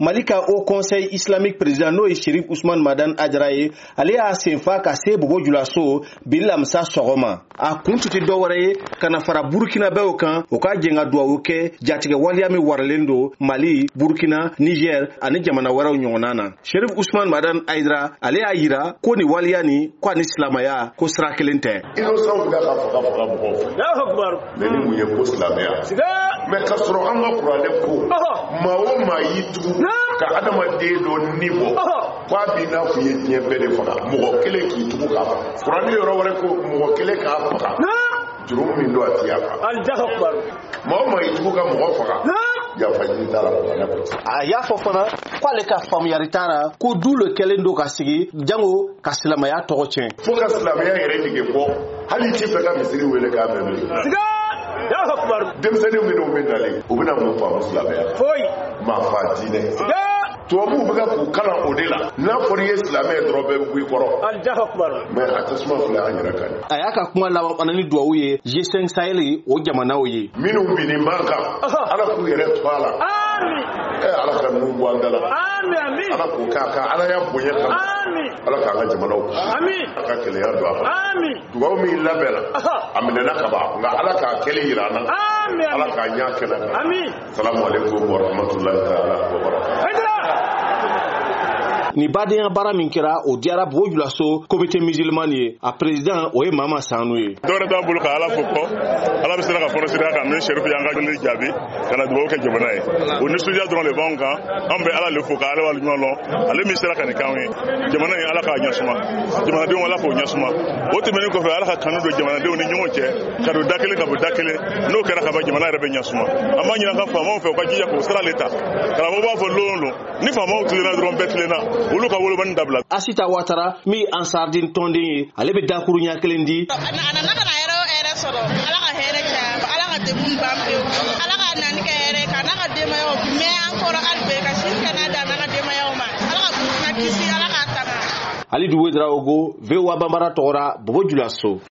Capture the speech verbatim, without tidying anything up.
Malika au Conseil islamique président no Chérif Ousmane Madan Adraye ale a senfa ka se Bobo Julaso Bilal Msa Sogoma a kuntuti dɔwɛrɛ kana fara Burkina Faso kan o ka jenga duwawu kɛ jatigɛ waliya min waralen do Mali, Burkina, Niger ani jamana wɛrɛw ɲɔgɔnna na. Chérif Ousmane Madan Aidra ale y'a yira ko ni waliya ni ko ni silamaya ko sira kelen tɛ. Innocent bila ka faga faga mɔgɔw fɛ. Allahu akbar. Mais ni mun ye ko silamaya. Mais ka sɔrɔ an ka kuranɛ ko maa o maa y'i tugu ka adamaden dɔ ni bɔ k'a b'i n'a fɔ i ye diɲɛ bɛɛ de faga mɔgɔ kelen k'i tugu k'a faga. Kuranɛ yɔrɔ wɛrɛ ko mɔgɔ kelen k'a faga. Juru min don a ti yafa. Allahu akbar. Maa o maa y'i tugu ka mɔgɔ faga. Yafa ɲini t'a la kuranɛ kɔnɔ. A y'a fɔ fana k'ale ka faamuyali t'a la ko du le kɛlen do ka sigi jango ka silamaya tɔgɔ tiɲɛ. Fo ka silamaya yɛrɛ nege bɔ hali t'i fɛ ka misiri wele k'a mɛn bilen. Denmisɛnninw minnu bɛ nalen u bɛna mun faamu silamɛya. Foyi. Maa fa diinɛ. Tubabuw bɛ ka k'u kalan o de la n'a fɔra i ye silamɛ ye dɔrɔn bɛɛ bɛ bɔ i kɔrɔ. Mais a tasuma filɛ an yɛrɛ kan. A y'a ka kuma laban fana ni duwawu ye G cinq Sahel o jamanaw ye. Minnu bin nin b'an kan Ala k'u yɛrɛ to a la. Amin. Ɛ Ala ka ninnu bɔ an da la. Amin amin. Ala k'u k'a kan Ala y'a bonya kan. Amin. Ala k'an ka jamanaw. Amin. Ala ka kɛlɛya don a kɔnɔ. Amin. Duwawu min labɛnna a minɛna ka ban nka Ala k'a kɛlen yira an na. Amin. Ala k'a ɲɛ kɛnɛ kan. Amin. Salamu alaikum wa rahmatullahi ta'ala wa barakatuh. Ni badenya bara min kɛra o diyara Bobo Julaso comité musulman ye a président o ye Mama Sanu ye. Dɔwɛrɛ t'an bolo ka Ala fo kɔ Ala bɛ se ka fɔrɔsiriya kan min Chérif y'an ka ɲini jaabi ka na dugawu kɛ jamana ye o nisɔndiya dɔrɔn de b'anw kan an bɛ Ala le fo ka Ala waleɲuman lɔn ale min sera ka nin k'anw ye jamana in Ala k'a ɲɛsuma jamanadenw Ala k'o ɲɛsuma o tɛmɛnen kɔfɛ Ala ka kanu don jamanadenw ni ɲɔgɔn cɛ ka don da kelen ka bɔ da kelen n'o kɛra ka ban jamana yɛrɛ bɛ ɲɛsuma an b'a ɲini an ka faamaw fɛ u ka jija k'o sira le ta karamɔgɔ b'a fɔ lon lon ni faamaw tilenna dɔrɔn bɛɛ tilenna olu ka wolobani dabila. Asita Ouattara mi ansardin tonden ye ale bɛ dakuru ɲɛ kelen di. Ana na kana yɛrɛ yɛrɛ sɔrɔ Ala ka hɛrɛ caya Ala ka degun ban pewu Ala ka nani kɛ yɛrɛ ka n'a ka denbayaw mais an kɔrɔ hali bɛɛ ka sin ka n'a da n'a ka denbayaw ma Ala ka Burkina kisi Ala ka tanga. Ali Doué Draogo V O A Bambara tɔgɔra Bobo Julaso.